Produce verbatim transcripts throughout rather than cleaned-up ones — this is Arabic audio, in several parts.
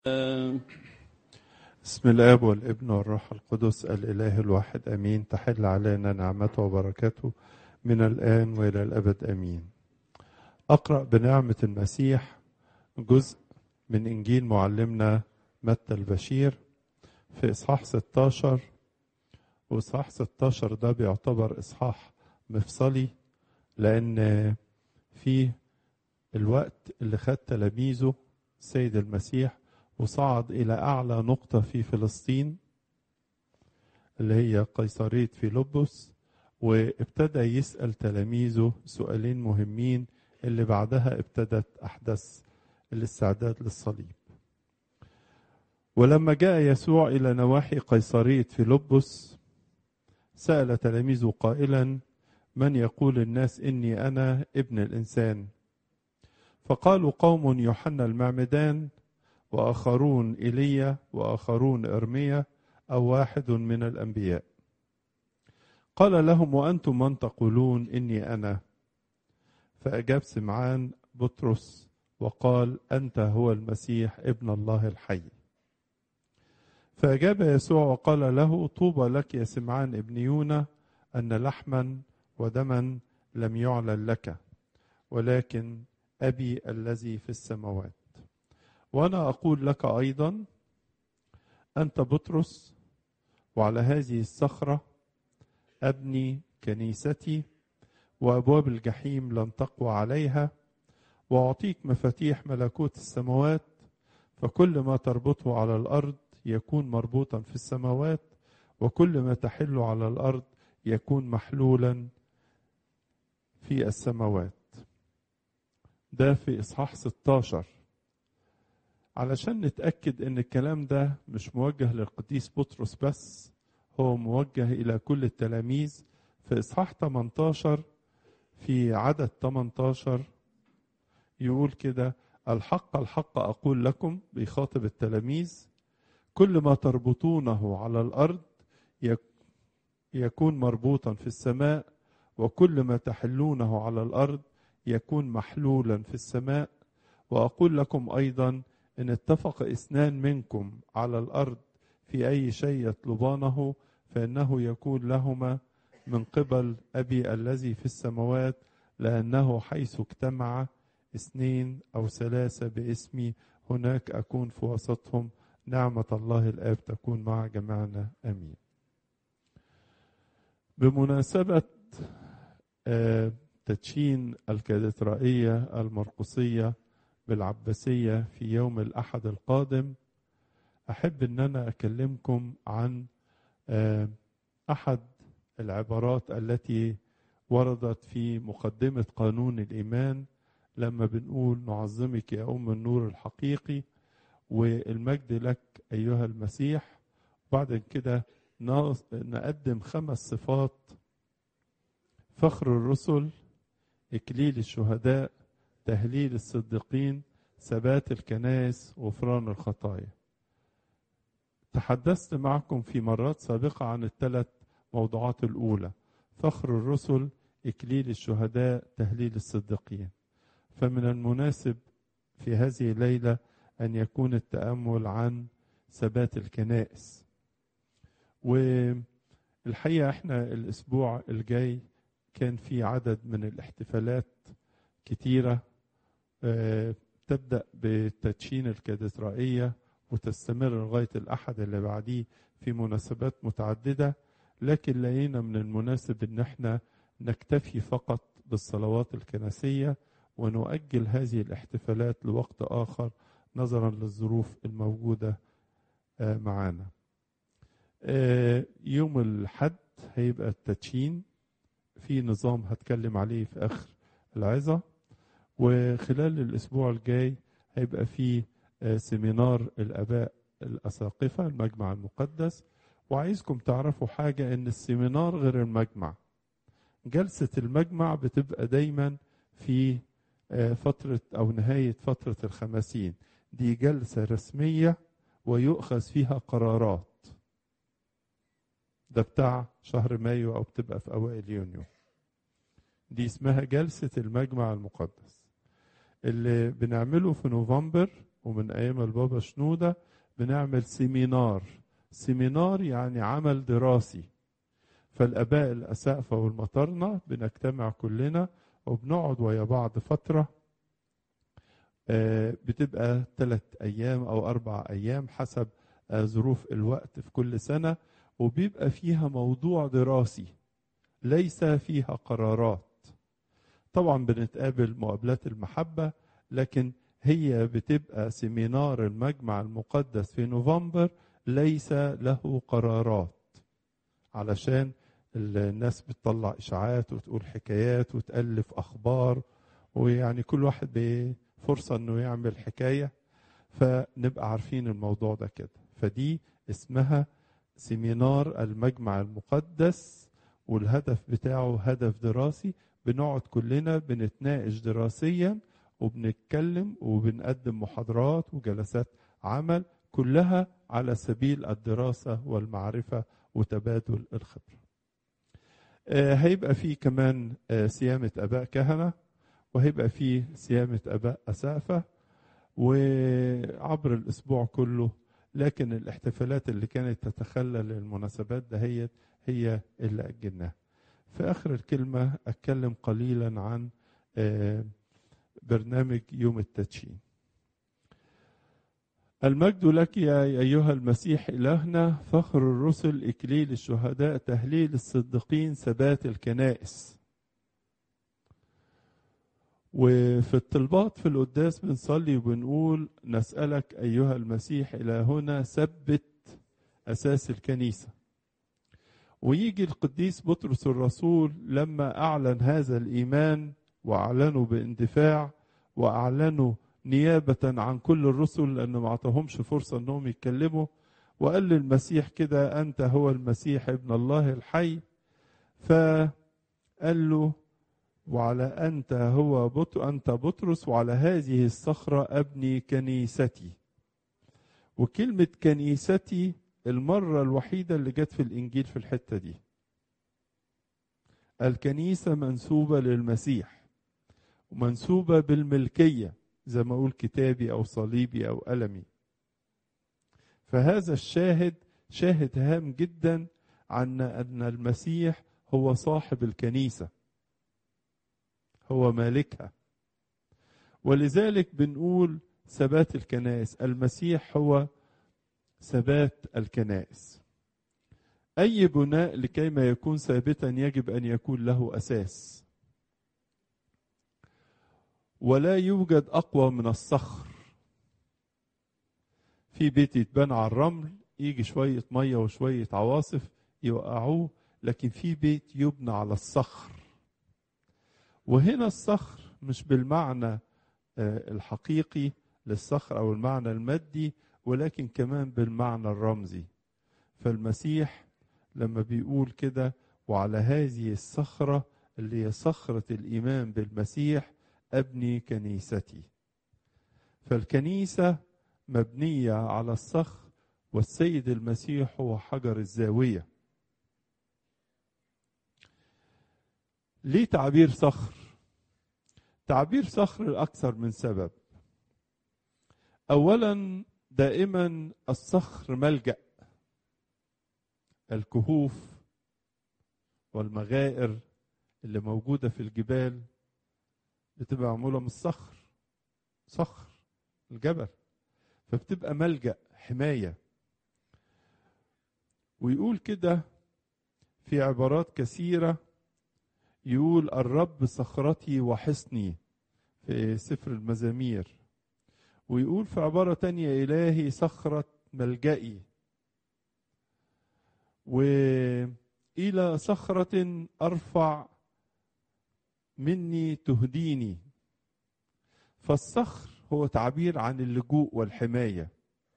بسم الآب والابن والروح القدس الإله الواحد أمين. تحل علينا نعمته وبركاته من الآن وإلى الأبد أمين. أقرأ بنعمة المسيح جزء من إنجيل معلمنا متى البشير في إصحاح ستة عشر، وإصحاح ستة عشر ده بيعتبر إصحاح مفصلي، لأن فيه الوقت اللي خد تلاميذه السيد المسيح وصعد إلى أعلى نقطة في فلسطين اللي هي قيصرية فيلبس، وابتدى يسأل تلاميذه سؤالين مهمين اللي بعدها ابتدت أحداث الاستعداد للصليب. ولما جاء يسوع إلى نواحي قيصرية فيلبس سأل تلاميذه قائلا: من يقول الناس إني أنا ابن الإنسان؟ فقالوا قوم يوحنا المعمدان، وآخرون إيليا، وآخرون إرميا، أو واحد من الأنبياء. قال لهم: وأنتم من تقولون إني أنا؟ فأجاب سمعان بطرس وقال: أنت هو المسيح ابن الله الحي. فأجاب يسوع وقال له: طوبى لك يا سمعان ابن يونا، أن لحما ودما لم يعلن لك، ولكن أبي الذي في السماوات. وأنا أقول لك أيضا: أنت بطرس، وعلى هذه الصخرة أبني كنيستي، وأبواب الجحيم لن تقوى عليها. وأعطيك مفاتيح ملكوت السماوات، فكل ما تربطه على الأرض يكون مربوطا في السماوات، وكل ما تحل على الأرض يكون محلولا في السماوات. ده في إصحاح ستة عشر. علشان نتأكد ان الكلام ده مش موجه للقديس بطرس بس، هو موجه الى كل التلاميذ. في اصحاح ثمانية عشر في عدد ثمانية عشر يقول كده: الحق الحق اقول لكم، بيخاطب التلاميذ، كل ما تربطونه على الارض يكون مربوطا في السماء، وكل ما تحلونه على الارض يكون محلولا في السماء. واقول لكم ايضا: إن اتفق اثنان منكم على الأرض في أي شيء يطلبانه فإنه يكون لهما من قبل أبي الذي في السماوات، لأنه حيث اجتمع اثنين أو ثلاثة باسمي هناك أكون في وسطهم. نعمة الله الآب تكون مع جميعنا آمين. بمناسبة تدشين الكاتدرائية المرقسية بالعباسية في يوم الأحد القادم، أحب أن أنا أكلمكم عن أحد العبارات التي وردت في مقدمة قانون الإيمان، لما بنقول: نعظمك يا أم النور الحقيقي، والمجد لك أيها المسيح. بعد كده نقدم خمس صفات: فخر الرسل، إكليل الشهداء، تهليل الصديقين، ثبات الكنائس، غفران الخطايا. تحدثت معكم في مرات سابقة عن الثلاث موضوعات الأولى: فخر الرسل، إكليل الشهداء، تهليل الصديقين. فمن المناسب في هذه الليلة أن يكون التأمل عن ثبات الكنائس. والحقيقة احنا الأسبوع الجاي كان في عدد من الاحتفالات كتيرة تبدأ بتدشين الكاتدرائية وتستمر لغاية الأحد اللي بعديه في مناسبات متعددة، لكن لقينا من المناسب ان احنا نكتفي فقط بالصلوات الكنسية ونؤجل هذه الاحتفالات لوقت آخر نظرا للظروف الموجودة معانا. يوم الحد هيبقى التدشين في نظام هتكلم عليه في آخر العظة، وخلال الأسبوع الجاي هيبقى فيه سيمينار الآباء الأساقفة المجمع المقدس. وعايزكم تعرفوا حاجة، إن السيمينار غير المجمع. جلسة المجمع بتبقى دايما في فترة أو نهاية فترة الخمسين، دي جلسة رسمية ويؤخذ فيها قرارات. ده بتاع شهر مايو أو بتبقى في أوائل يونيو. دي اسمها جلسة المجمع المقدس. اللي بنعمله في نوفمبر ومن أيام البابا شنودة بنعمل سيمينار. سيمينار يعني عمل دراسي. فالآباء الأسقفة والمطارنة بنجتمع كلنا وبنقعد ويا بعض فترة، بتبقى ثلاث أيام أو أربع أيام حسب ظروف الوقت في كل سنة، وبيبقى فيها موضوع دراسي ليس فيها قرارات. طبعا بنتقابل مقابلات المحبة، لكن هي بتبقى سيمينار المجمع المقدس في نوفمبر ليس له قرارات، علشان الناس بتطلع إشاعات وتقول حكايات وتألف أخبار، ويعني كل واحد بفرصة أنه يعمل حكاية، فنبقى عارفين الموضوع ده كده. فدي اسمها سيمينار المجمع المقدس، والهدف بتاعه هدف دراسي. بنقعد كلنا بنتناقش دراسيا وبنتكلم وبنقدم محاضرات وجلسات عمل، كلها على سبيل الدراسة والمعرفة وتبادل الخبرة. آه هيبقى فيه كمان آه سيامة أباء كهنة، وهيبقى فيه سيامة أباء أسقفة، وعبر الأسبوع كله. لكن الاحتفالات اللي كانت تتخلل المناسبات دهيت هي اللي أجلناها. في آخر الكلمة أتكلم قليلا عن آه برنامج يوم التدشين. المجد لك يا أيها المسيح إلهنا، فخر الرسل، إكليل الشهداء، تهليل الصديقين، ثبات الكنائس. وفي الطلبات في القداس بنصلي وبنقول نسألك أيها المسيح إلهنا ثبت أساس الكنيسة. ويجي القديس بطرس الرسول لما أعلن هذا الإيمان وأعلنه باندفاع وأعلنه نيابة عن كل الرسل، لأنه ما عطاهمش فرصة أنهم يتكلموا، وقال للمسيح كده أنت هو المسيح ابن الله الحي. فقال له وعلى أنت هو بط... أنت بطرس، وعلى هذه الصخرة أبني كنيستي. وكلمة كنيستي المرة الوحيدة اللي جت في الإنجيل في الحتة دي. الكنيسة منسوبة للمسيح ومنسوبة بالملكية، زي ما أقول كتابي أو صليبي أو قلمي. فهذا الشاهد شاهد هام جدا عن أن المسيح هو صاحب الكنيسة، هو مالكها. ولذلك بنقول ثبات الكنائس، المسيح هو ثبات الكنائس. أي بناء لكي ما يكون ثابتا يجب أن يكون له أساس، ولا يوجد أقوى من الصخر. في بيت يتبنى على الرمل يجي شوية مية وشوية عواصف يوقعوه، لكن في بيت يبنى على الصخر. وهنا الصخر مش بالمعنى الحقيقي للصخر أو المعنى المادي، ولكن كمان بالمعنى الرمزي. فالمسيح لما بيقول كده وعلى هذه الصخرة اللي هي صخرة الإيمان بالمسيح أبني كنيستي. فالكنيسة مبنية على الصخر، والسيد المسيح هو حجر الزاوية. ليه تعبير صخر؟ تعبير صخر لأكثر من سبب. أولا دائما الصخر ملجأ. الكهوف والمغائر اللي موجودة في الجبال بتبقى معمولة من الصخر، صخر الجبل، فبتبقى ملجأ حماية. ويقول كده في عبارات كثيرة، يقول الرب صخرتي وحصني في سفر المزامير. ويقول في عبارة تانية إلهي صخرة ملجئي. وإلى صخرة أرفع مني تهديني. فالصخر هو تعبير عن اللجوء والحماية.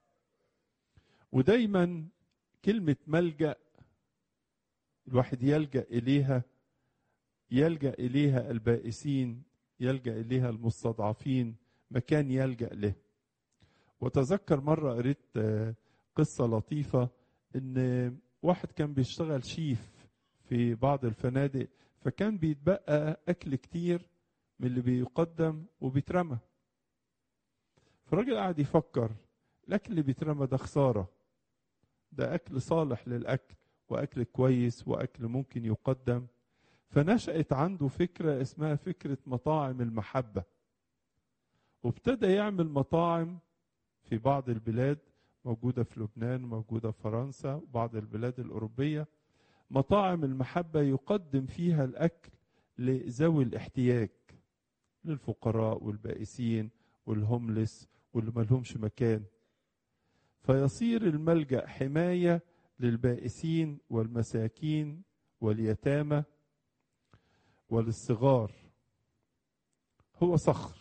ودايما كلمة ملجأ الواحد يلجأ إليها، يلجأ إليها البائسين، يلجأ إليها المستضعفين، مكان يلجأ له. وتذكر مرة قريت قصة لطيفة، إن واحد كان بيشتغل شيف في بعض الفنادق، فكان بيتبقى أكل كتير من اللي بيقدم وبيترمى. فالراجل قاعد يفكر الاكل اللي بيترمى ده خساره، ده اكل صالح للاكل واكل كويس واكل ممكن يقدم. فنشأت عنده فكره اسمها فكره مطاعم المحبه، وابتدى يعمل مطاعم في بعض البلاد، موجوده في لبنان، موجوده في فرنسا وبعض البلاد الاوروبيه. مطاعم المحبه يقدم فيها الاكل لذوي الاحتياج، للفقراء والبائسين والهوملس واللي ملهمش مكان. فيصير الملجأ حماية للبائسين والمساكين واليتامى وللصغار. هو صخر.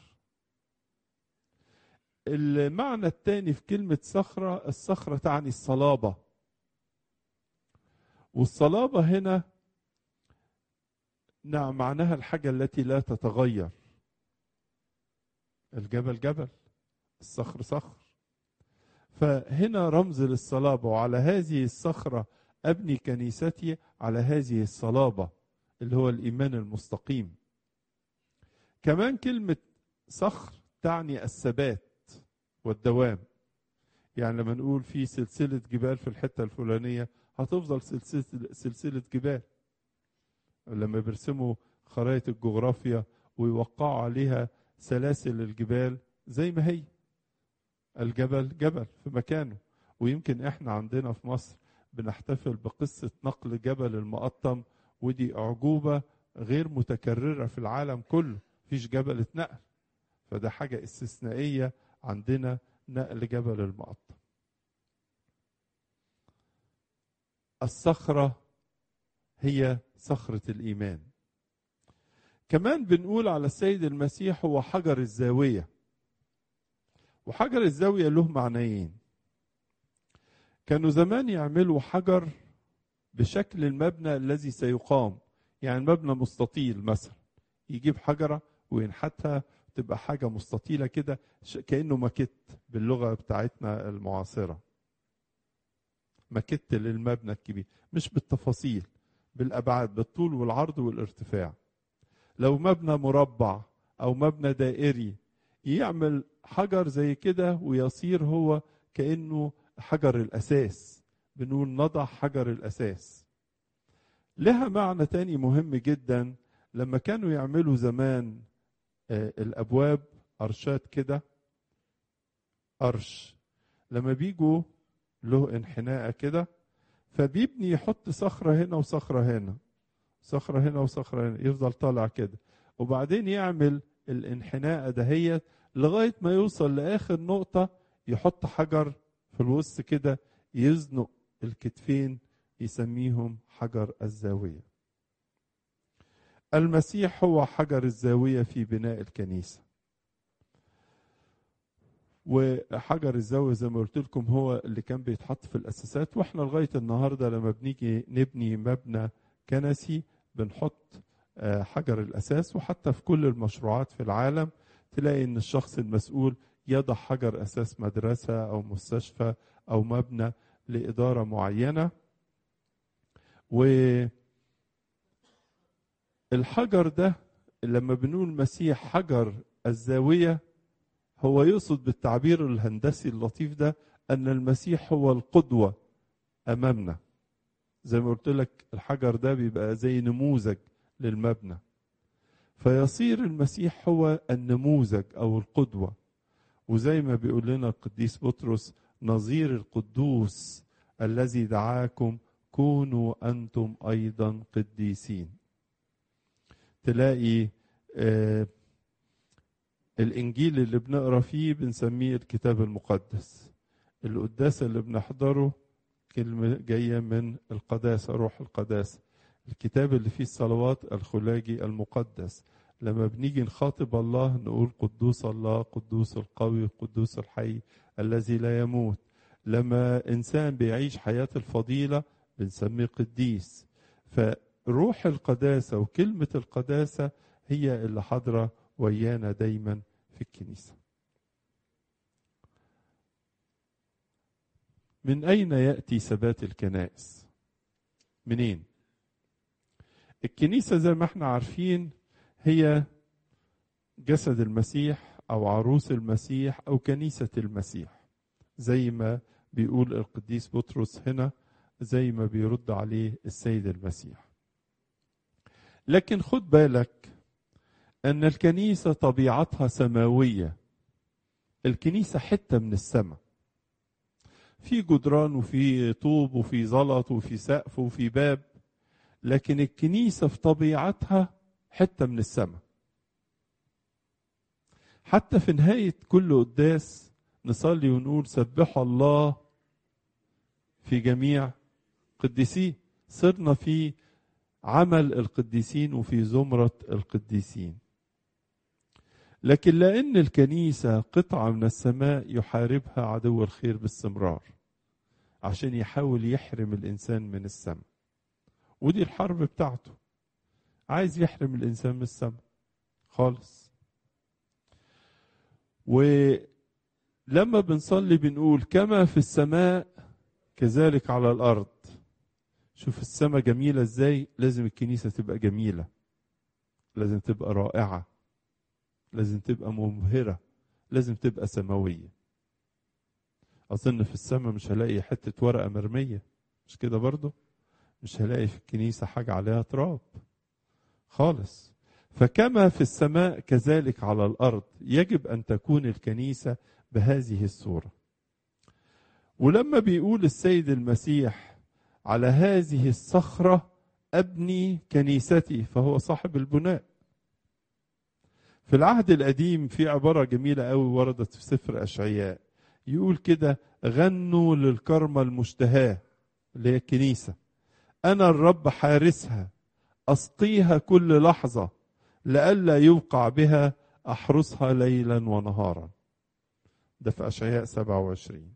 المعنى الثاني في كلمة صخرة، الصخرة تعني الصلابة، والصلابة هنا نعم معناها الحاجة التي لا تتغير. الجبل جبل، الصخر صخر، فهنا رمز للصلابة. وعلى هذه الصخرة أبني كنيستي، على هذه الصلابة اللي هو الإيمان المستقيم. كمان كلمة صخر تعني الثبات والدوام. يعني لما نقول في سلسلة جبال في الحتة الفلانية، هتفضل سلسلة, سلسلة جبال. لما بيرسموا خرائط الجغرافيا ويوقعوا عليها سلاسل الجبال زي ما هي، الجبل جبل في مكانه. ويمكن احنا عندنا في مصر بنحتفل بقصة نقل جبل المقطم، ودي أعجوبة غير متكررة في العالم كله، فيش جبل اتنقل، فده حاجة استثنائية عندنا نقل جبل المقطم. الصخرة هي صخرة الإيمان. كمان بنقول على السيد المسيح هو حجر الزاوية، وحجر الزاوية له معنيين. كانوا زمان يعملوا حجر بشكل المبنى الذي سيقام، يعني مبنى مستطيل مثلا، يجيب حجرة وينحتها تبقى حاجة مستطيلة كده، كأنه ماكيت باللغة بتاعتنا المعاصرة، ماكيت للمبنى الكبير، مش بالتفاصيل، بالأبعاد، بالطول والعرض والارتفاع. لو مبنى مربع أو مبنى دائري يعمل حجر زي كده ويصير هو كأنه حجر الأساس، بنقول نضع حجر الأساس. لها معنى تاني مهم جدا. لما كانوا يعملوا زمان آه الأبواب أرشات كده، أرش لما بيجوا له انحناء كده، فبيبني يحط صخرة هنا وصخرة هنا، صخرة هنا وصخرة هنا، يفضل طالع كده، وبعدين يعمل الانحناء دهيت لغاية ما يوصل لآخر نقطة، يحط حجر في الوسط كده يزنق الكتفين، يسميهم حجر الزاوية. المسيح هو حجر الزاوية في بناء الكنيسة. وحجر الزاوية زي ما قلت لكم هو اللي كان بيتحط في الأساسات، واحنا لغاية النهاردة لما بنيجي نبني مبنى كنسي بنحط حجر الأساس. وحتى في كل المشروعات في العالم تلاقي ان الشخص المسؤول يضع حجر أساس مدرسة أو مستشفى أو مبنى لإدارة معينة. والحجر ده لما بنقول المسيح حجر الزاوية، هو يقصد بالتعبير الهندسي اللطيف ده أن المسيح هو القدوة أمامنا. زي ما قلت لك الحجر ده بيبقى زي نموذج للمبنى، فيصير المسيح هو النموذج أو القدوة. وزي ما بيقول لنا القديس بطرس نظير القدوس الذي دعاكم كونوا أنتم أيضا قديسين. تلاقي آه الإنجيل اللي بنقرأ فيه بنسميه الكتاب المقدس. القداسة اللي بنحضره كلمة جاية من القداسة، روح القداسة. الكتاب اللي فيه الصلوات الخلاجي المقدس. لما بنيجي نخاطب الله نقول قدوس الله، قدوس القوي، قدوس الحي الذي لا يموت. لما إنسان بيعيش حياة الفضيلة بنسميه قديس. فروح القداسة وكلمة القداسة هي اللي حاضرة ويانا دايما في الكنيسة. من أين يأتي ثبات الكنائس؟ منين؟ الكنيسة زي ما احنا عارفين هي جسد المسيح أو عروس المسيح أو كنيسة المسيح، زي ما بيقول القديس بطرس هنا، زي ما بيرد عليه السيد المسيح. لكن خد بالك أن الكنيسة طبيعتها سماوية. الكنيسة حتة من السماء، في جدران وفي طوب وفي زلط وفي سقف وفي باب، لكن الكنيسة في طبيعتها حتة من السماء. حتى في نهاية كل قداس نصلي ونقول سبحوا الله في جميع قديسين. صرنا في عمل القديسين وفي زمرة القديسين. لكن لأن الكنيسة قطعة من السماء يحاربها عدو الخير باستمرار عشان يحاول يحرم الإنسان من السماء، ودي الحرب بتاعته، عايز يحرم الإنسان من السماء خالص. ولما بنصلي بنقول كما في السماء كذلك على الأرض. شوف السماء جميلة ازاي، لازم الكنيسة تبقى جميلة، لازم تبقى رائعة، لازم تبقى مبهرة، لازم تبقى سماوية. أظن في السماء مش هلاقي حتة ورقة مرمية، مش كده برضو؟ مش هلاقي في الكنيسة حاجة عليها تراب خالص. فكما في السماء كذلك على الأرض، يجب أن تكون الكنيسة بهذه الصورة. ولما بيقول السيد المسيح على هذه الصخرة أبني كنيستي، فهو صاحب البناء. في العهد القديم في عبارة جميلة قوي وردت في سفر أشعياء، يقول كده غنوا للكرمة المشتهاة اللي هي الكنيسة، أنا الرب حارسها أسقيها كل لحظة لئلا يوقع بها أحرسها ليلا ونهارا. ده في أشعياء سبعة وعشرين.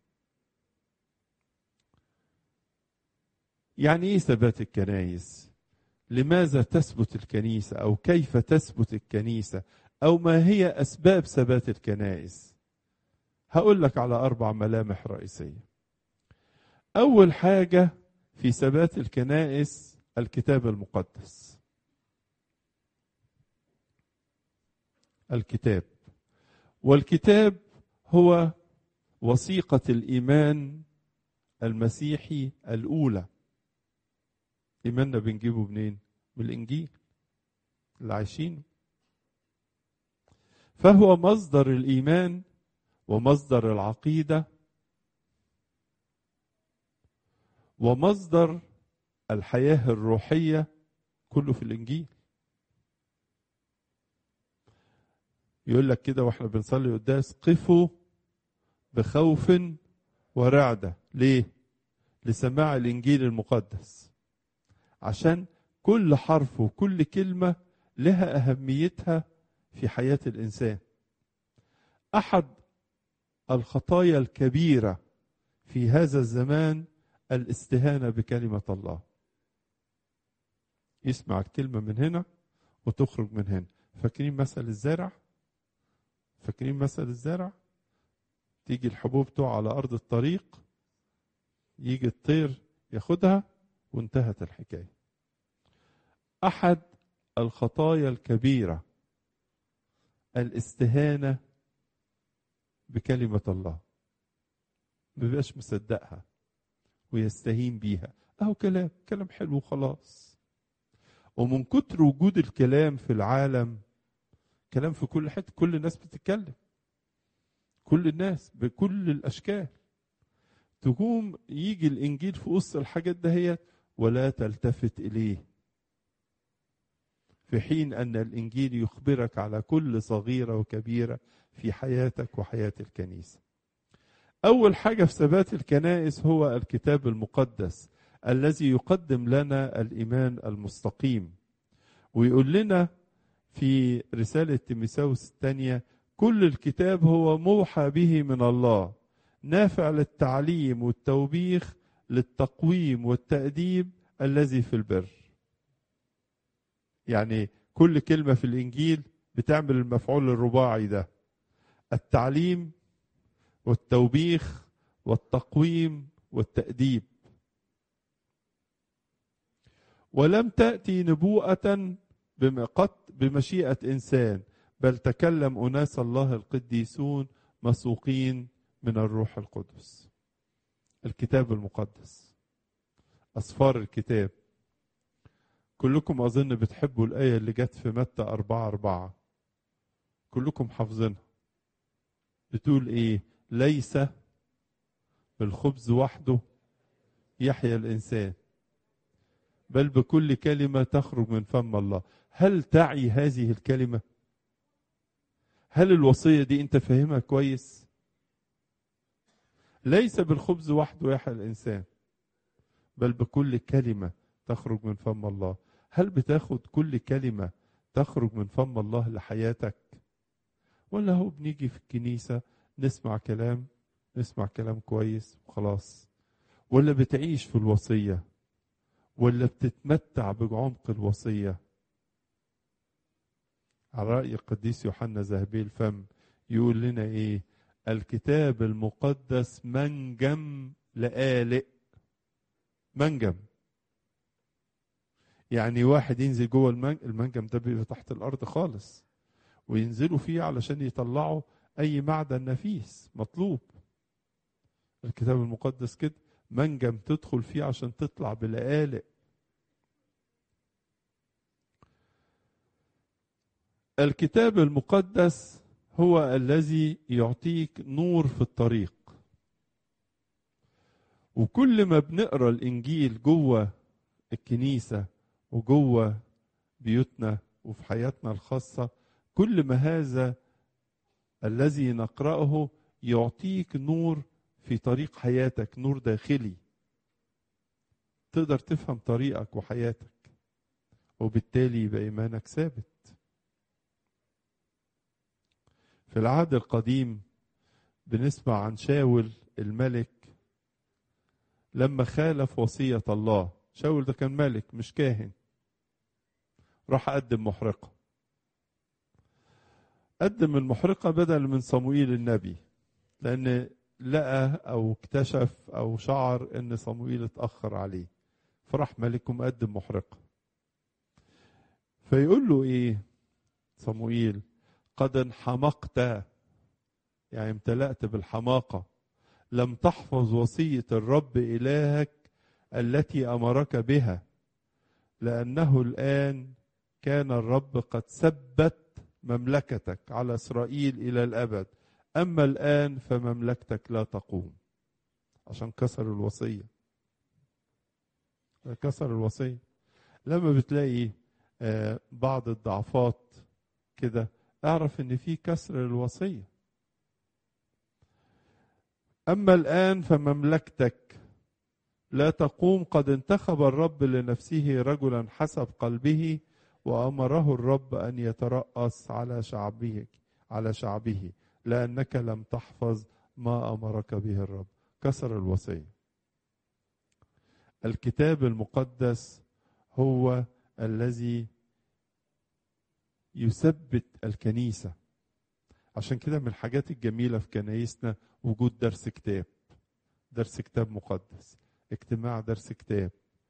يعني إيه ثبات الكنائس؟ لماذا تثبت الكنيسة أو كيف تثبت الكنيسة أو ما هي أسباب ثبات الكنائس؟ هقول لك على أربع ملامح رئيسية. أول حاجة في ثبات الكنائس الكتاب المقدس. الكتاب، والكتاب هو وثيقة الإيمان المسيحي الأولى. إيماننا بنجيبه منين؟ من الإنجيل اللي عايشينه. فهو مصدر الإيمان ومصدر العقيدة ومصدر الحياة الروحية، كله في الإنجيل. يقول لك كده واحنا بنصلي قداس قفوا بخوف ورعدة. ليه؟ لسماع الإنجيل المقدس، عشان كل حرف وكل كلمة لها أهميتها في حياة الإنسان. أحد الخطايا الكبيرة في هذا الزمان الاستهانة بكلمة الله. يسمع الكلمة من هنا وتخرج من هنا. فاكرين مثل الزارع؟ فاكرين مثل الزارع؟ تيجي الحبوب تقع على أرض الطريق، يجي الطير ياخدها وانتهت الحكاية. أحد الخطايا الكبيرة الاستهانة بكلمة الله، مبقاش مصدقها ويستهين بيها. أهو كلام كلام حلو خلاص. ومن كتر وجود الكلام في العالم، كلام في كل حتة، كل الناس بتتكلم، كل الناس بكل الأشكال، تقوم يجي الإنجيل في وسط الحاجات دهيت ولا تلتفت إليه، في حين أن الإنجيل يخبرك على كل صغيرة وكبيرة في حياتك وحياة الكنيسة. أول حاجة في ثبات الكنائس هو الكتاب المقدس الذي يقدم لنا الإيمان المستقيم. ويقول لنا في رسالة تيموثاوس الثانية كل الكتاب هو موحى به من الله نافع للتعليم والتوبيخ للتقويم والتأديب الذي في البر. يعني كل كلمة في الإنجيل بتعمل المفعول الرباعي ده، التعليم والتوبيخ والتقويم والتأديب. ولم تأتي نبوءة بمشيئة إنسان، بل تكلم أناس الله القديسون مسوقين من الروح القدس. الكتاب المقدس، أسفار الكتاب. كلكم أظن بتحبوا الآية اللي جت في متى أربعة أربعة، كلكم حافظينها. بتقول إيه؟ ليس بالخبز وحده يحيا الإنسان بل بكل كلمة تخرج من فم الله. هل تعي هذه الكلمة؟ هل الوصية دي أنت فاهمها كويس؟ ليس بالخبز وحده يحيا الإنسان بل بكل كلمة تخرج من فم الله. هل بتاخد كل كلمة تخرج من فم الله لحياتك؟ ولا هو بنيجي في الكنيسة نسمع كلام نسمع كلام كويس وخلاص؟ ولا بتعيش في الوصية؟ ولا بتتمتع بعمق الوصية؟ على رأي القديس يوحنا ذهبي الفم يقول لنا ايه؟ الكتاب المقدس منجم لآلئ. منجم يعني واحد ينزل جوه المنجم ده، بيبقى تحت الأرض خالص، وينزلوا فيه علشان يطلعوا أي معدن نفيس مطلوب. الكتاب المقدس كده منجم تدخل فيه عشان تطلع بلآلئ. الكتاب المقدس هو الذي يعطيك نور في الطريق. وكل ما بنقرأ الإنجيل جوه الكنيسة وجوه بيوتنا وفي حياتنا الخاصة، كل ما هذا الذي نقرأه يعطيك نور في طريق حياتك، نور داخلي تقدر تفهم طريقك وحياتك، وبالتالي يبقى إيمانك ثابت. في العهد القديم بنسمع عن شاول الملك لما خالف وصية الله. شاول ده كان ملك مش كاهن، راح قدم محرقة. قدم المحرقة بدل من صموئيل النبي، لأن لقى أو اكتشف أو شعر أن صموئيل اتأخر عليه، فراح ملكه مقدم محرقة. فيقول له إيه صموئيل؟ قد انحمقت، يعني امتلأت بالحماقة، لم تحفظ وصية الرب إلهك التي أمرك بها، لأنه الآن كان الرب قد ثبت مملكتك على إسرائيل إلى الأبد، أما الآن فمملكتك لا تقوم. عشان كسر الوصية. كسر الوصية. لما بتلاقي بعض الضعفات كده اعرف ان في كسر الوصية. أما الآن فمملكتك لا تقوم، قد انتخب الرب لنفسه رجلا حسب قلبه، وأمره الرب أن يترأس على شعبه على شعبه لأنك لم تحفظ ما أمرك به الرب. كسر الوصية. الكتاب المقدس هو الذي يثبت الكنيسة. عشان كده من الحاجات الجميلة في كنايسنا وجود درس كتاب، درس كتاب مقدس، اجتماع درس كتاب.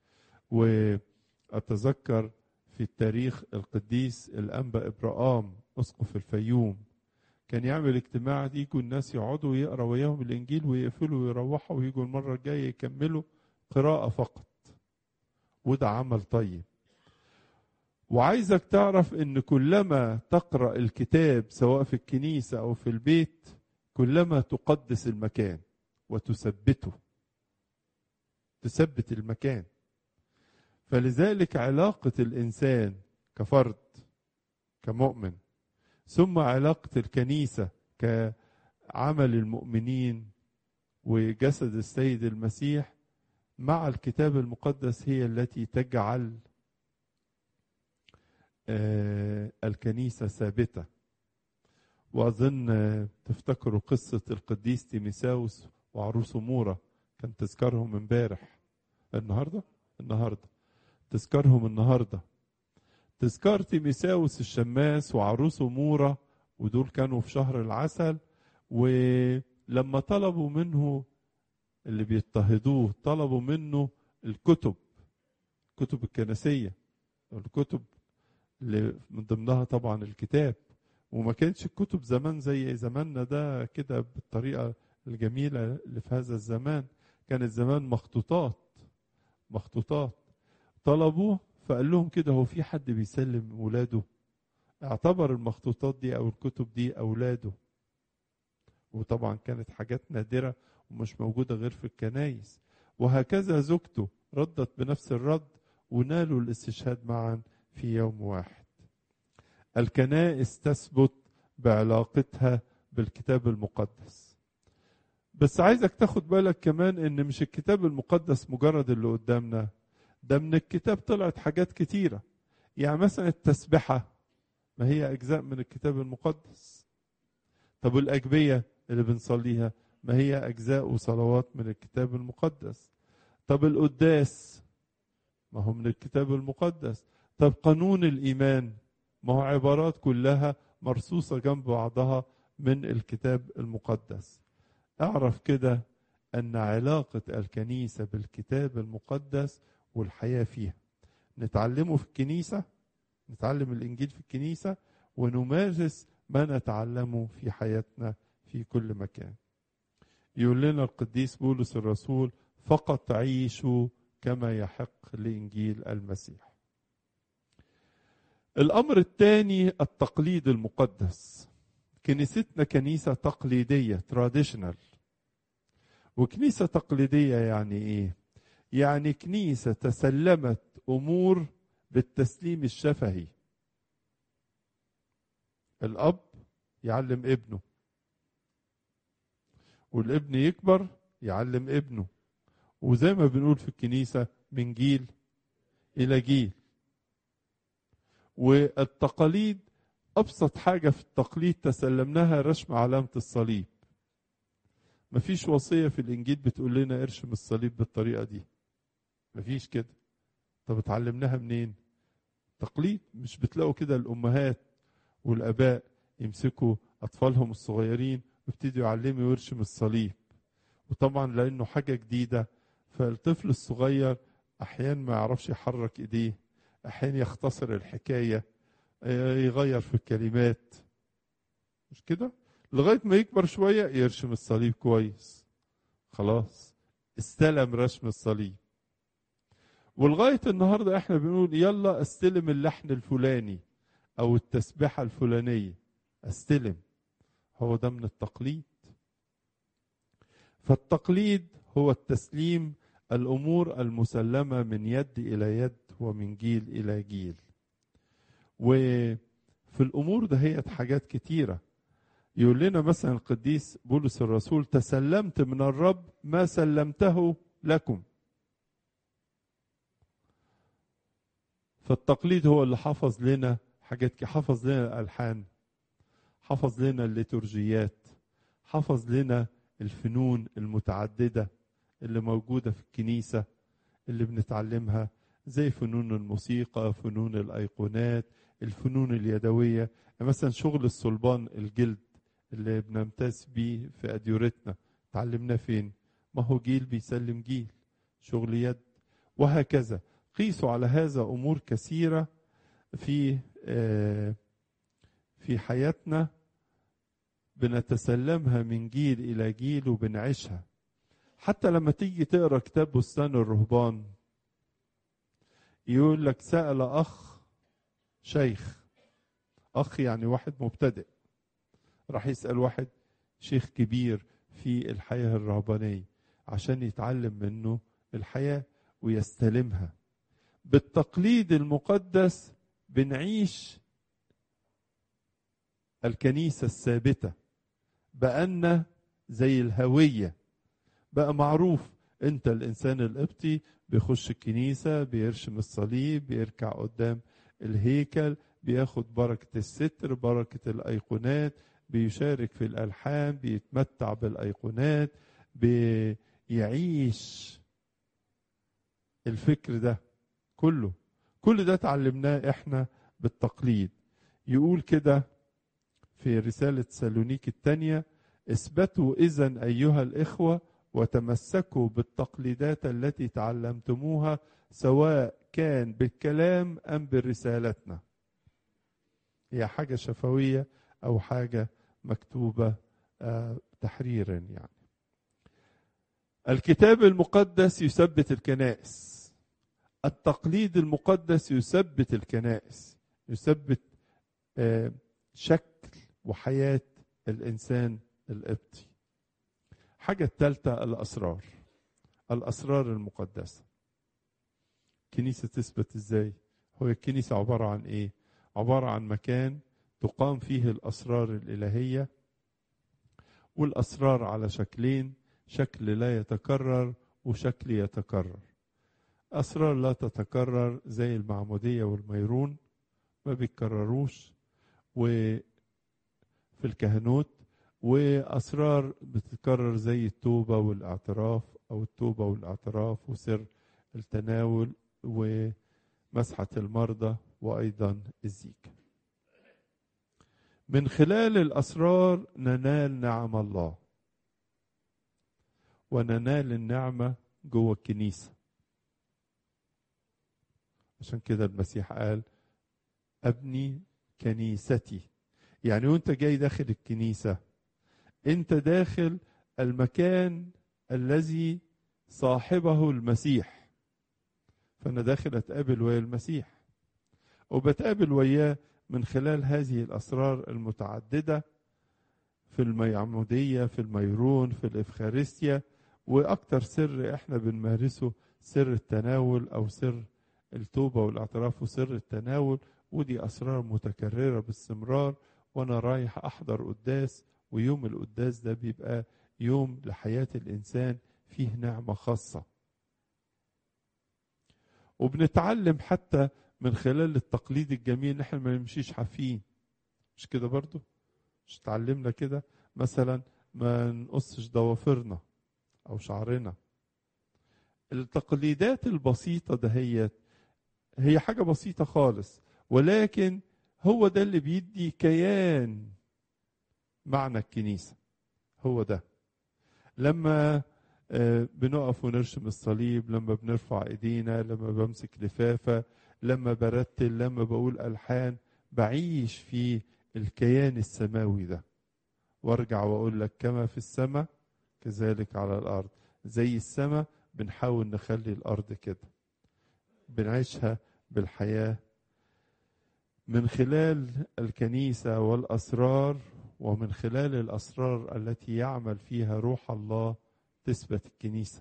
وأتذكر في التاريخ القديس الأنبا إبراهام أسقف الفيوم كان يعمل اجتماع دي، يجوا الناس يقعدوا يقرأ وياهم الإنجيل ويقفلوا ويروحوا ويجوا المرة الجاية يكملوا قراءة فقط. وده عمل طيب. وعايزك تعرف ان كلما تقرأ الكتاب سواء في الكنيسة او في البيت كلما تقدس المكان وتثبته، تثبت المكان. فلذلك علاقة الإنسان كفرد كمؤمن، ثم علاقة الكنيسة كعمل المؤمنين وجسد السيد المسيح مع الكتاب المقدس هي التي تجعل الكنيسة ثابتة. وأظن تفتكروا قصة القديس تيميساوس وعروسه مورا، كان تذكرهم امبارح النهاردة النهاردة تذكرهم النهاردة تذكار تيميساوس الشماس وعروسه مورا، ودول كانوا في شهر العسل. ولما طلبوا منه اللي بيضطهدوه طلبوا منه الكتب، الكتب الكنسية، الكتب اللي من ضمنها طبعا الكتاب، وما كانتش الكتب زمان زي زماننا ده كده بالطريقة الجميلة اللي في هذا الزمان. كانت زمان مخطوطات مخطوطات. طلبوه فقال لهم كده: هو في حد بيسلم ولاده؟ اعتبر المخطوطات دي او الكتب دي اولاده. وطبعا كانت حاجات نادرة ومش موجودة غير في الكنايس. وهكذا زوجته ردت بنفس الرد، ونالوا الاستشهاد معا في يوم واحد. الكنائس تثبت بعلاقتها بالكتاب المقدس. بس عايزك تاخد بالك كمان ان مش الكتاب المقدس مجرد اللي قدامنا ده، من الكتاب طلعت حاجات كتيرة. يعني مثلا التسبحة ما هي أجزاء من الكتاب المقدس. طب الأجبية اللي بنصليها ما هي أجزاء وصلوات من الكتاب المقدس. طب القداس ما هو من الكتاب المقدس. طب قانون الإيمان ما هو عبارات كلها مرصوصة جنب بعضها من الكتاب المقدس. اعرف كده أن علاقة الكنيسة بالكتاب المقدس والحياة فيها، نتعلمه في الكنيسة، نتعلم الإنجيل في الكنيسة، ونمارس ما نتعلمه في حياتنا في كل مكان. يقول لنا القديس بولس الرسول: فقط عيشوا كما يحق لإنجيل المسيح. الأمر الثاني التقليد المقدس. كنيستنا كنيسة تقليدية traditional. وكنيسة تقليدية يعني إيه؟ يعني كنيسة تسلمت أمور بالتسليم الشفهي. الأب يعلم ابنه، والابن يكبر يعلم ابنه، وزي ما بنقول في الكنيسة من جيل إلى جيل. والتقاليد أبسط حاجة في التقليد تسلمناها رسم علامة الصليب. مفيش وصية في الإنجيل بتقول لنا ارشم الصليب بالطريقة دي، مفيش كده. طب اتعلمناها منين؟ تقليد. مش بتلاقوا كده الأمهات والآباء يمسكوا أطفالهم الصغيرين ويبتدوا يعلموا ويرشم الصليب؟ وطبعا لأنه حاجة جديدة، فالطفل الصغير أحيانا ما يعرفش يحرك إيديه، أحيانا يختصر الحكاية، يغير في الكلمات، مش كده؟ لغاية ما يكبر شوية يرشم الصليب كويس، خلاص استلم رسم الصليب. ولغاية النهاردة احنا بنقول يلا استلم اللحن الفلاني او التسبيحة الفلانية، استلم. هو ده من التقليد. فالتقليد هو التسليم الامور المسلمة من يد الى يد ومن جيل الى جيل. وفي الامور ده هي حاجات كتيرة. يقول لنا مثلا القديس بولس الرسول: تسلمت من الرب ما سلمته لكم. فالتقليد هو اللي حفظ لنا حاجات، حفظ لنا الألحان، حفظ لنا الليتورجيات، حفظ لنا الفنون المتعددة اللي موجودة في الكنيسة اللي بنتعلمها، زي فنون الموسيقى، فنون الأيقونات، الفنون اليدوية. يعني مثلا شغل الصلبان الجلد اللي بنمتاز بيه في أديورتنا، تعلمناه فين؟ ما هو جيل بيسلم جيل، شغل يد. وهكذا قيسوا على هذا أمور كثيرة في في حياتنا بنتسلمها من جيل إلى جيل وبنعيشها. حتى لما تيجي تقرأ كتاب بستان الرهبان يقول لك: سأل أخ شيخ، أخ يعني واحد مبتدئ، راح يسأل واحد شيخ كبير في الحياة الرهبانية عشان يتعلم منه الحياة ويستلمها. بالتقليد المقدس بنعيش الكنيسة الثابتة، بأن زي الهوية، بقى معروف انت الانسان القبطي بيخش الكنيسة، بيرشم الصليب، بيركع قدام الهيكل، بياخد بركة الستر، بركة الايقونات، بيشارك في الالحان، بيتمتع بالايقونات، بيعيش الفكر ده كله. كل ده تعلمناه احنا بالتقليد. يقول كده في رسالة سالونيك الثانية: اثبتوا إذن أيها الإخوة وتمسكوا بالتقليدات التي تعلمتموها، سواء كان بالكلام أم برسالتنا. هي حاجة شفوية أو حاجة مكتوبة آه تحريرا يعني. الكتاب المقدس يثبت الكنائس، التقليد المقدس يثبت الكنائس، يثبت آه شكل وحياة الإنسان القبطي. حاجة الثالثة الأسرار، الأسرار المقدسة. الكنيسة تثبت إزاي؟ هو الكنيسة عبارة عن إيه؟ عبارة عن مكان تقام فيه الأسرار الإلهية، والأسرار على شكلين، شكل لا يتكرر وشكل يتكرر. أسرار لا تتكرر زي المعمودية والميرون ما بيتكرروش وفي الكهنوت، وأسرار بتتكرر زي التوبة والاعتراف أو التوبة والاعتراف وسر التناول ومسحة المرضى وأيضا الزيك. من خلال الأسرار ننال نعم الله، وننال النعمة جوه الكنيسة. عشان كده المسيح قال أبني كنيستي، يعني وانت جاي داخل الكنيسة انت داخل المكان الذي صاحبه المسيح، فأنا داخل أتقابل ويا المسيح، وبتقابل وياه من خلال هذه الأسرار المتعددة في المعمودية، في الميرون، في الإفخارستيا، وأكتر سر إحنا بنمارسه سر التناول أو سر التوبة والاعتراف وسر التناول، ودي أسرار متكررة باستمرار. وأنا رايح أحضر قداس، ويوم القداس ده بيبقى يوم لحياة الإنسان فيه نعمة خاصة. وبنتعلم حتى من خلال التقليد الجميل نحن ما نمشيش حافين، مش كده برضو؟ مش تعلمنا كده مثلا ما نقصش ضوافرنا أو شعرنا. التقليدات البسيطة دهيت هي حاجة بسيطة خالص، ولكن هو ده اللي بيدي كيان معنى الكنيسة. هو ده لما بنقف ونرشم الصليب، لما بنرفع ايدينا، لما بمسك لفافة، لما برتل، لما بقول ألحان، بعيش في الكيان السماوي ده. وارجع واقول لك كما في السماء كذلك على الأرض. زي السماء بنحاول نخلي الأرض كده، بنعيشها بالحياة من خلال الكنيسة والأسرار، ومن خلال الأسرار التي يعمل فيها روح الله تثبت الكنيسة.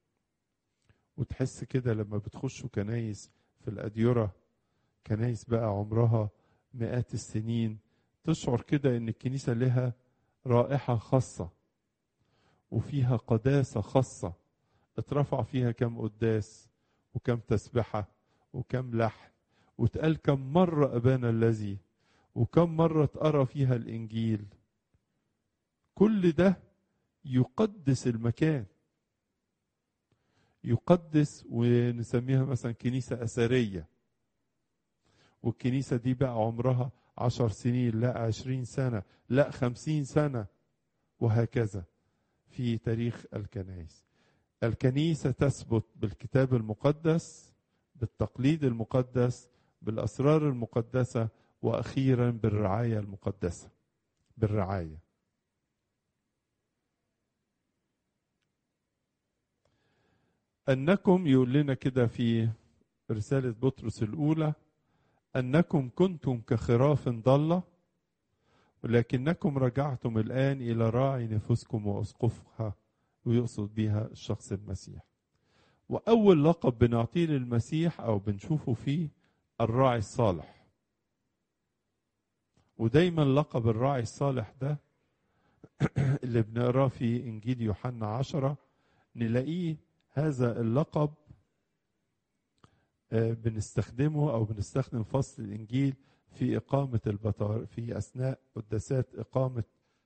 وتحس كده لما بتخشوا كنايس في الأديرة، كنايس بقى عمرها مئات السنين، تشعر كده إن الكنيسة لها رائحة خاصة وفيها قداسة خاصة. اترفع فيها كم قداس وكم تسبحة وكم لحن، وتقال كم مرة أبانا الذي، وكم مرة تقرأ فيها الإنجيل. كل ده يقدس المكان، يقدس، ونسميها مثلا كنيسة أثرية. والكنيسة دي بقى عمرها عشر سنين، لا عشرين سنة، لا خمسين سنة، وهكذا في تاريخ الكنائس. الكنيسة تثبت بالكتاب المقدس، بالتقليد المقدس، بالأسرار المقدسة، وأخيرا بالرعاية المقدسة. بالرعاية. أنكم، يقول لنا كده في رسالة بطرس الأولى، أنكم كنتم كخراف ضالة ولكنكم رجعتم الآن إلى راعي نفوسكم وأسقفها، ويقصد بها الشخص المسيح. وأول لقب بنعطيه للمسيح أو بنشوفه فيه الراعي الصالح. ودايما لقب الراعي الصالح ده اللي بنقراه في إنجيل يوحنا عشرة نلاقيه هذا اللقب بنستخدمه أو بنستخدم فصل الإنجيل في إقامة البطار في أثناء قداسات إقامة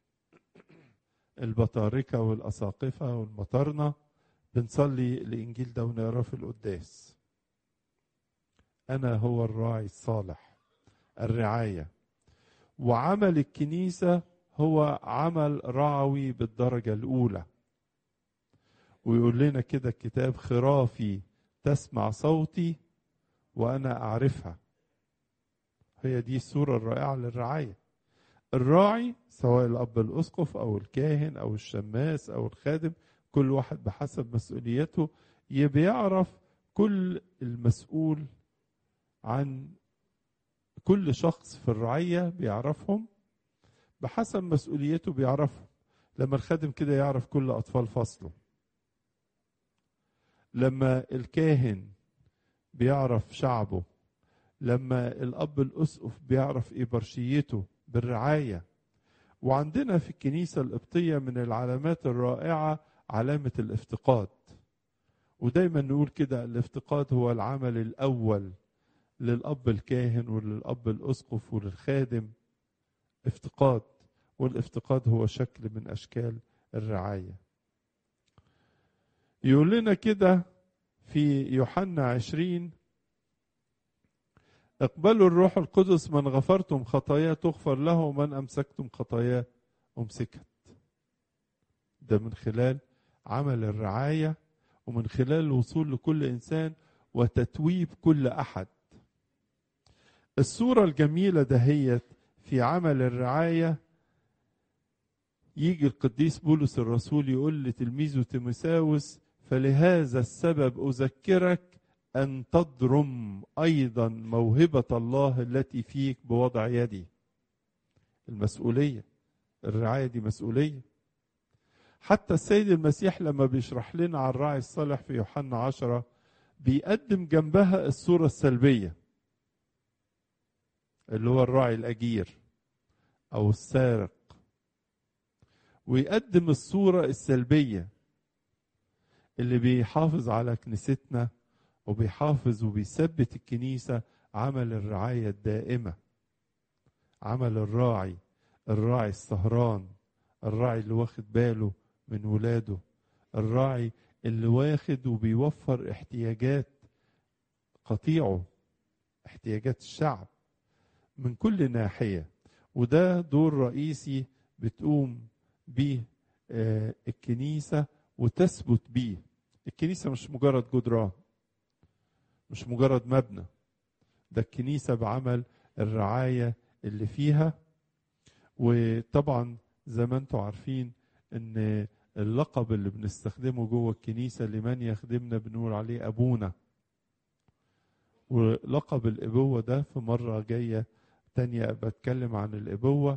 البطاركة والأساقفة والمطرنة. بنصلي الإنجيل ده ونقراه في القداس. أنا هو الراعي الصالح، الرعاية. وعمل الكنيسة هو عمل رعوي بالدرجة الأولى. ويقول لنا كده الكتاب: خرافي تسمع صوتي وأنا أعرفها. هي دي الصورة الرائعة للرعاية. الراعي سواء الأب الأسقف أو الكاهن أو الشماس أو الخادم، كل واحد بحسب مسؤوليته بيعرف كل المسؤول عن كل شخص في الرعية، بيعرفهم بحسب مسؤوليته بيعرفهم. لما الخادم كده يعرف كل أطفال فصله، لما الكاهن بيعرف شعبه، لما الأب الأسقف بيعرف إبرشيته بالرعاية. وعندنا في الكنيسة القبطية من العلامات الرائعة علامة الافتقاد، ودايما نقول كده الافتقاد هو العمل الأول للأب الكاهن وللأب الأسقف وللخادم، افتقاد، والافتقاد هو شكل من أشكال الرعاية. يقول لنا كده في يوحنا عشرين: اقبلوا الروح القدس، من غفرتم خطاياه تغفر له، ومن أمسكتم خطاياه أمسكت. ده من خلال عمل الرعاية ومن خلال الوصول لكل إنسان وتتويب كل أحد. الصورة الجميلة دهيت في عمل الرعاية، يجي القديس بولس الرسول يقول لتلميذه تيموثاوس: فلهذا السبب أذكرك أن تضرم أيضا موهبة الله التي فيك بوضع يدي. المسؤولية، الرعاية دي مسؤولية. حتى السيد المسيح لما بيشرح لنا عن الراعي الصالح في يوحنا عشرة بيقدم جنبها الصورة السلبية اللي هو الراعي الأجير أو السارق، ويقدم الصورة السلبية اللي بيحافظ على كنيستنا وبيحافظ وبيثبت الكنيسة، عمل الرعاية الدائمة، عمل الراعي، الراعي السهران، الراعي اللي واخد باله من ولاده، الراعي اللي واخد وبيوفر احتياجات قطيعه، احتياجات الشعب من كل ناحية. وده دور رئيسي بتقوم به الكنيسة وتثبت به. الكنيسة مش مجرد جدران، مش مجرد مبنى، ده الكنيسة بعمل الرعاية اللي فيها. وطبعا زي ما انتم عارفين ان اللقب اللي بنستخدمه جوه الكنيسة لمن يخدمنا بنقول عليه أبونا. ولقب الأبوة ده في مرة جاية تانية بتكلم عن الأبوة.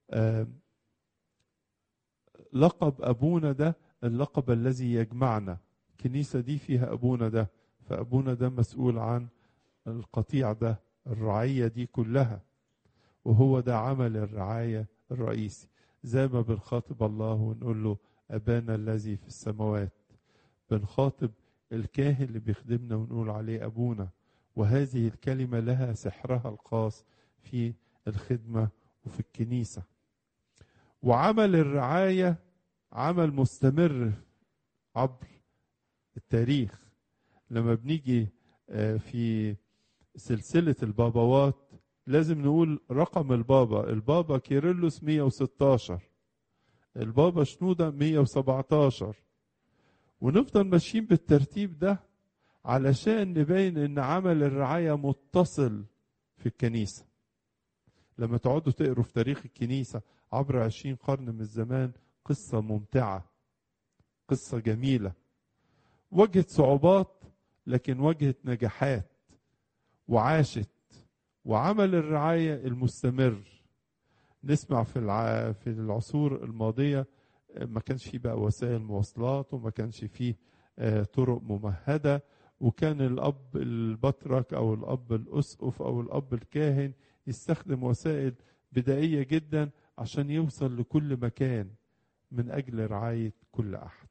لقب أبونا ده اللقب الذي يجمعنا، الكنيسة دي فيها أبونا ده، فأبونا ده مسؤول عن القطيع ده، الرعية دي كلها، وهو ده عمل الرعاية الرئيسي. زي ما بنخاطب الله ونقول له أبانا الذي في السماوات، بنخاطب الكاهن اللي بيخدمنا ونقول عليه أبونا. وهذه الكلمة لها سحرها الخاص في الخدمة وفي الكنيسة. وعمل الرعاية عمل مستمر عبر التاريخ. لما بنيجي في سلسلة البابوات لازم نقول رقم البابا. البابا كيرلس مية وستاشر، البابا شنودة مية وسبعتاشر، ونفضل ماشيين بالترتيب ده علشان نبين ان عمل الرعاية متصل في الكنيسة. لما تقعدوا تقروا في تاريخ الكنيسة عبر عشرين قرن من الزمان، قصة ممتعة، قصة جميلة، واجهت صعوبات لكن واجهت نجاحات وعاشت. وعمل الرعاية المستمر، نسمع في الع... في العصور الماضية ما كانش فيه بقى وسائل مواصلات وما كانش فيه آه طرق ممهدة، وكان الأب البطرك أو الأب الأسقف أو الأب الكاهن يستخدم وسائل بدائية جدا عشان يوصل لكل مكان من أجل رعاية كل أحد.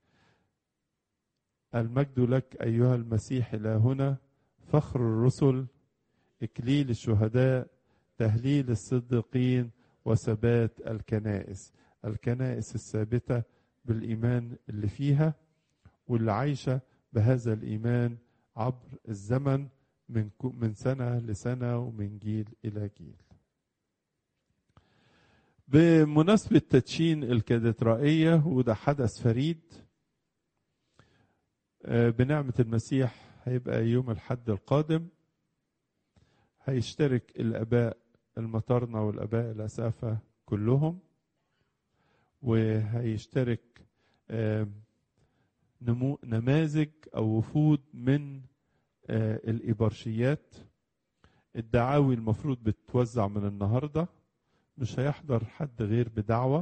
المجد لك أيها المسيح إلهنا، فخر الرسل، إكليل الشهداء، تهليل الصديقين، وثبات الكنائس. الكنائس الثابتة بالإيمان اللي فيها واللي عايشة بهذا الإيمان عبر الزمن من من سنة لسنة ومن جيل إلى جيل. بمناسبة تدشين الكاتدرائية، وده حدث فريد بنعمة المسيح، هيبقى يوم الحد القادم. هيشترك الآباء المطرنة والآباء الأسافة كلهم، وهيشترك نمو نماذج أو وفود من الإبرشيات. الدعاوي المفروض بتتوزع من النهاردة، مش هيحضر حد غير بدعوة،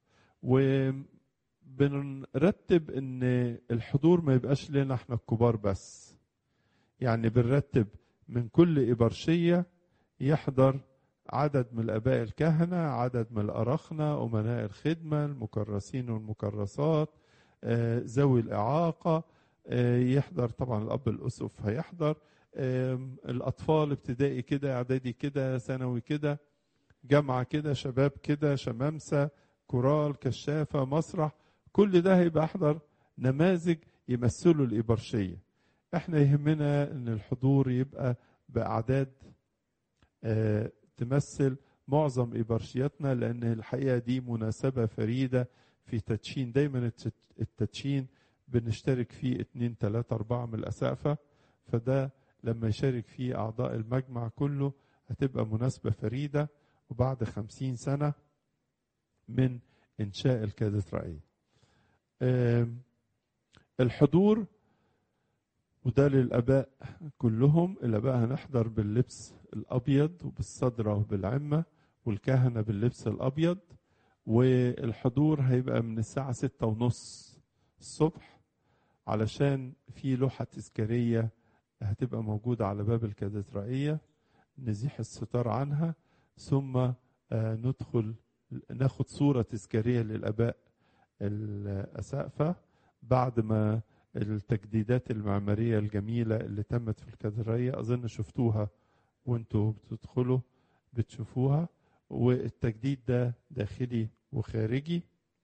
وبنرتب ان الحضور ما يبقاش لنا احنا الكبار بس، يعني بنرتب من كل إبرشية يحضر عدد من الآباء الكهنة، عدد من الأرخنة، أمناء الخدمة، المكرسين والمكرسات، آه، ذوي الإعاقة، آه، يحضر طبعا الأب الأسقف هيحضر، آه، الأطفال ابتدائي كده، إعدادي كده، ثانوي كده، جامعة كده، شباب كده، شمامسة، كورال، كشافة، مسرح، كل ده هيبقى أحضر نماذج يمثلوا الإبرشية. احنا يهمنا ان الحضور يبقى بأعداد آه تمثل معظم إبرشياتنا، لأن الحقيقة دي مناسبة فريدة في تدشين. دايما التدشين بنشترك فيه اتنين تلاتة أربعة من الأسقفة، فده لما يشارك فيه أعضاء المجمع كله هتبقى مناسبة فريدة، وبعد خمسين سنة من إنشاء الكاتدرائية. آه الحضور وده للآباء كلهم. الآباء هنحضر باللبس الأبيض وبالصدرة وبالعمة، والكهنة باللبس الأبيض، والحضور هيبقى من الساعة ستة ونص الصبح، علشان في لوحة تذكارية هتبقى موجودة على باب الكاتدرائية، نزيح الستار عنها، ثم ندخل ناخد صورة تذكارية للآباء الأسقفة بعد ما التجديدات المعمارية الجميلة اللي تمت في الكاتدرائية. أظن شفتوها وانتوا بتدخلوا بتشوفوها، والتجديد ده داخلي وخارجي.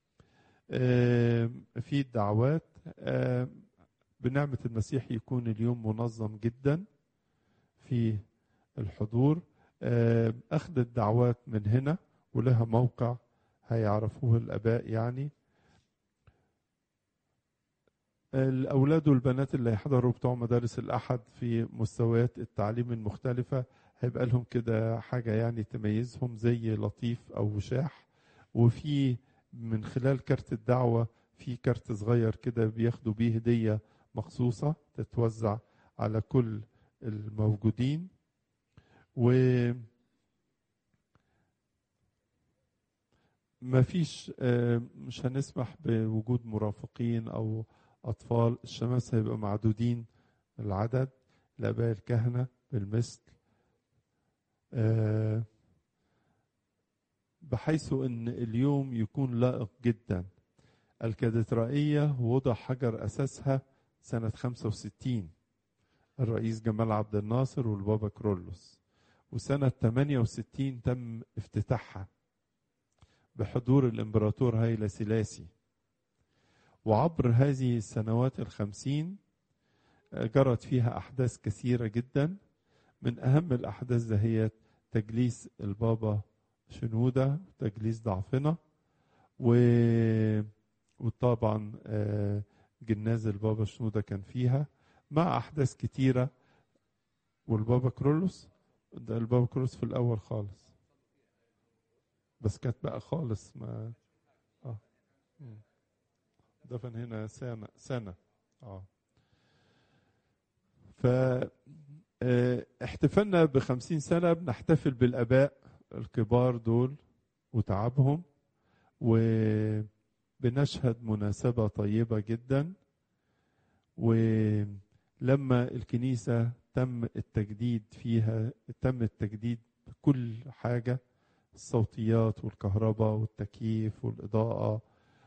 في الدعوات بنعمة المسيح يكون اليوم منظم جدا في الحضور. أخذ الدعوات من هنا ولها موقع هيعرفوه الآباء. يعني الأولاد والبنات اللي هيحضروا بتوع مدارس الأحد في مستويات التعليم المختلفة هيبقى لهم كده حاجة يعني تميزهم، زي لطيف أو وشاح، وفي من خلال كارت الدعوة في كارت صغير كده بياخدوا بيه هدية مخصوصة تتوزع على كل الموجودين. و ما فيش مش هنسمح بوجود مرافقين أو أطفال. الشماس هيبقى معدودين العدد، الآباء الكهنة بالمثل، بحيث أن اليوم يكون لائق جدا. الكاتدرائية وضع حجر أساسها سنة خمسة وستين الرئيس جمال عبد الناصر والبابا كرولوس، وسنة ثمانية وستين تم افتتاحها بحضور الإمبراطور هايلا سيلاسي. وعبر هذه السنوات الخمسين جرت فيها أحداث كثيرة جدا. من أهم الأحداث دهيت تجليس البابا شنودة، تجليس ضعفنا، و... وطبعا جناز البابا شنودة كان فيها، مع أحداث كتيرة. والبابا كرولوس ده البابا كرولوس في الأول خالص، بس كانت بقى خالص ما آه. دفن هنا سنة سنة اه ف احتفلنا بخمسين سنة، بنحتفل بالآباء الكبار دول وتعبهم، وبنشهد مناسبة طيبة جدا. ولما الكنيسة تم التجديد فيها، تم التجديد بكل حاجة، الصوتيات والكهرباء والتكييف والإضاءة،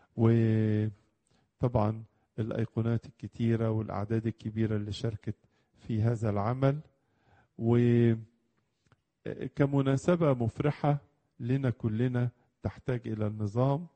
وطبعا الأيقونات الكتيرة والأعداد الكبيرة اللي شاركت في هذا العمل، وكمناسبة مفرحة لنا كلنا تحتاج إلى النظام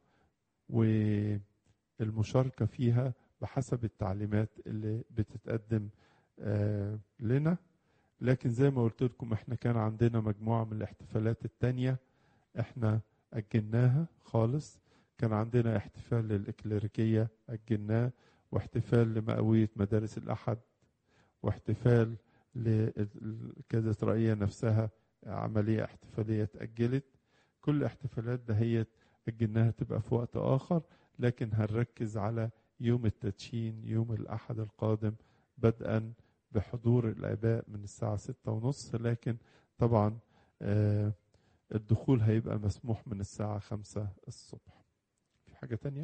والمشاركة فيها بحسب التعليمات اللي بتتقدم لنا. لكن زي ما قلت لكم احنا كان عندنا مجموعة من الاحتفالات التانية احنا أجلناها خالص. كان عندنا احتفال للإكليريكية أجلناه، واحتفال لمئوية مدارس الأحد، واحتفال للكاتدرائية نفسها عملية احتفالية اتأجلت. كل احتفالات دهيت أجلناها تبقى في وقت آخر، لكن هنركز على يوم التدشين يوم الأحد القادم بدءا بحضور الآباء من الساعة ستة ونص، لكن طبعا آه الدخول هيبقى مسموح من الساعة خمسة الصبح. في حاجة تانية؟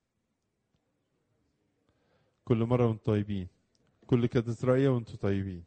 كل مرة وانتم طيبين، كل كاتدرائية وانتم طيبين.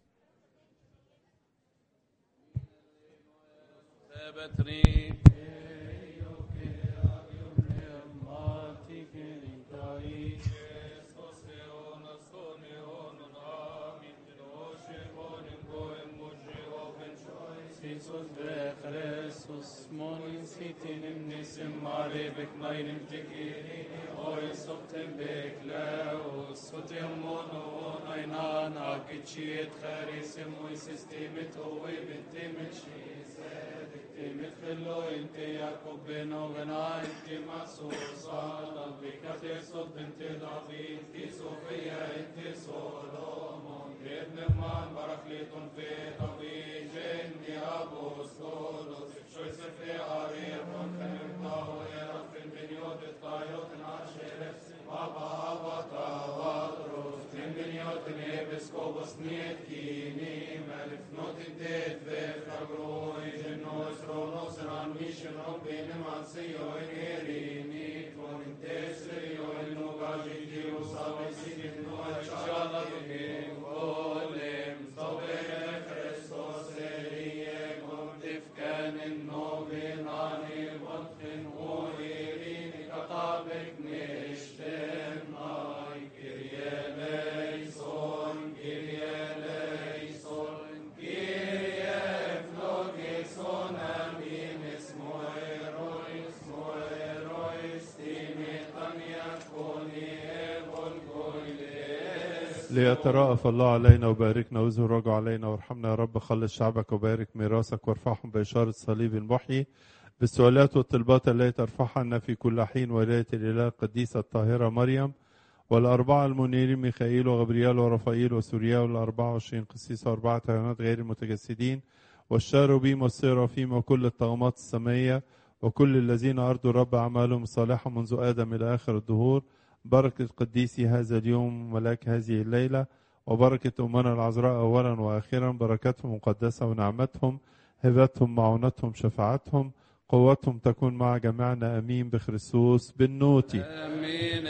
Jesus Christus morning sitting in this mare bek nine tikiri oy soptem bek lao sotem mono nainan akichet kharisem moy systemet oy bentemet shized temet khlo inte yakob beno gana inte masusal bekater sot bente david ki sofia inte solomon Edneman barakleton fe david jendi apostolos Joseph e Arion kanimtao erafin beniot et kayot nasheref baba avata vadros beniot nebeskobos niet kini melif notin det ve khagroi genos ronos ran mission on benem ansio erini ton tesio no gaji dio sabe sin no achala de olem sobe Christos eriem tifkan النوبين عني وطن غيرين كطابق نشتن اي كريا ليسون كريا ليسون كريا فلوكسون امين اسمه ايروي اسمه ايروي استيمتن يكوني غلغلس ليترأف الله علينا وباركنا ويظهر رجع علينا وارحمنا يا رب. خلص شعبك وبارك ميراثك وارفعهم بإشارة صليب المحيي بالسؤالات والطلبات التي ترفعها لنا في كل حين. ولاية الإله القديسة الطاهرة مريم والأربعة المنيرين ميخائيل وغبريال ورفائيل وسوريا والأربعة وعشرين قسيس وأربعة عيونات غير المتجسدين والشاروبيم والسيرافيم وكل الطغمات السمائية وكل الذين أرضوا الرب أعمالهم الصالحة منذ آدم إلى آخر الدهور. بركة قديسي هذا اليوم ملاك هذه الليلة وبركة أمنا العذراء أولا وآخرا، بركتهم مقدسة ونعمتهم هبتهم معونتهم شفاعتهم قوتهم تكون مع جميعنا أمين بخريستوس بالنوتي. امين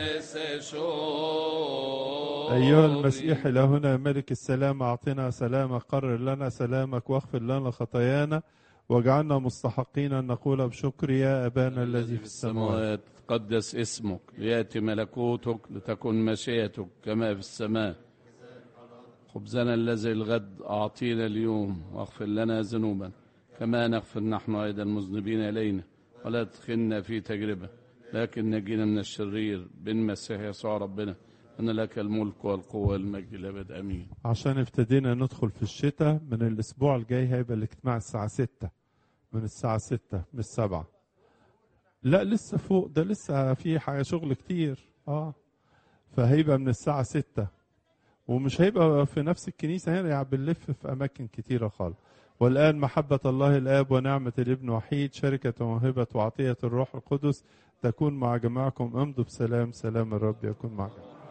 أيها المسيح إلهنا ملك السلام أعطنا سلامك، قرر لنا سلامك واغفر لنا خطايانا واجعلنا مستحقين أن نقول بشكر يا أبانا الذي في السماوات تقدس اسمك ليأتي ملكوتك لتكن مشيئتك كما في السماء. خبزنا الذي الغد أعطينا اليوم واغفر لنا ذنوبنا كما نغفر نحن أيضا المذنبين إلينا ولا تدخلنا في تجربة لكن نجينا من الشرير بالمسيح يسوع ربنا أن لك الملك والقوة والمجد الأبد آمين. عشان ابتدينا ندخل في الشتاء من الأسبوع الجاي هيبقى الاجتماع الساعة ستة، من الساعة ستة مش سبعة. لا لسه فوق ده، لسه في حاجة شغل كتير اه فهيبقى من الساعة ستة، ومش هيبقى في نفس الكنيسة هنا، يعني بنلف في أماكن كتيرة خالص. والآن محبة الله الآب ونعمة الابن وحيد شركة وموهبة وعطية الروح القدس تكون مع جماعكم. امضوا بسلام، سلام الرب يكون معكم.